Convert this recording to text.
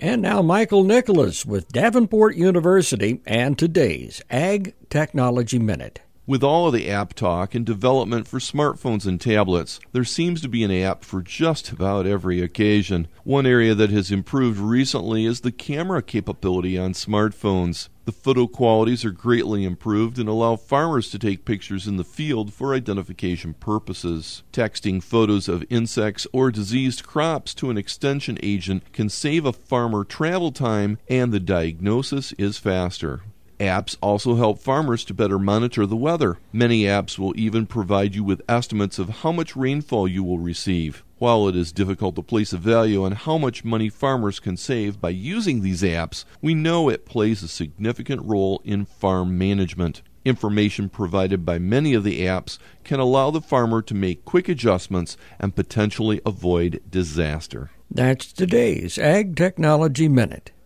And now Michael Nicholas with Davenport University and today's Ag Technology Minute. With all of the app talk and development for smartphones and tablets, there seems to be an app for just about every occasion. One area that has improved recently is the camera capability on smartphones. The photo qualities are greatly improved and allow farmers to take pictures in the field for identification purposes. Texting photos of insects or diseased crops to an extension agent can save a farmer travel time, and the diagnosis is faster. Apps also help farmers to better monitor the weather. Many apps will even provide you with estimates of how much rainfall you will receive. While it is difficult to place a value on how much money farmers can save by using these apps, we know it plays a significant role in farm management. Information provided by many of the apps can allow the farmer to make quick adjustments and potentially avoid disaster. That's today's Ag Technology Minute.